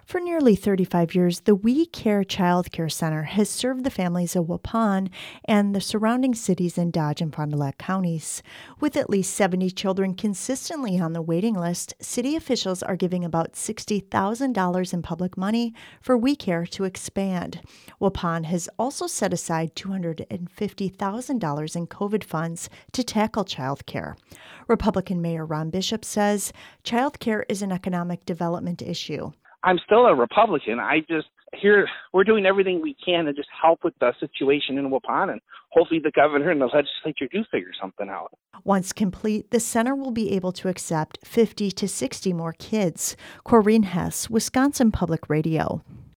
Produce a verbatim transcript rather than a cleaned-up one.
For nearly thirty-five years, the We Care Child Care Center has served the families of Waupun and the surrounding cities in Dodge and Fond du Lac counties. With at least seventy children consistently on the waiting list, city officials are giving about sixty thousand dollars in public money for We Care to expand. Waupun has also set aside two hundred fifty thousand dollars in COVID funds to tackle child care. Republican Mayor Ron Bishop says child care is an economic development issue. I'm still a Republican. I just here we're doing everything we can to just help with the situation in Waupun, and hopefully the governor and the legislature do figure something out. Once complete, the center will be able to accept fifty to sixty more kids. Corrine Hess, Wisconsin Public Radio.